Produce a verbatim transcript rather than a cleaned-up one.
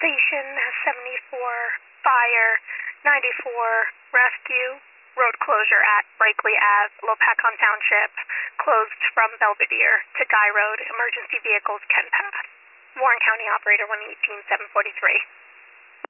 Station seventy-four, fire, ninety-four, rescue, road closure at Brakely Ave, Lopakon Township, closed from Belvedere to Guy Road. Emergency vehicles can pass. Warren County Operator one eighteen seven forty-three.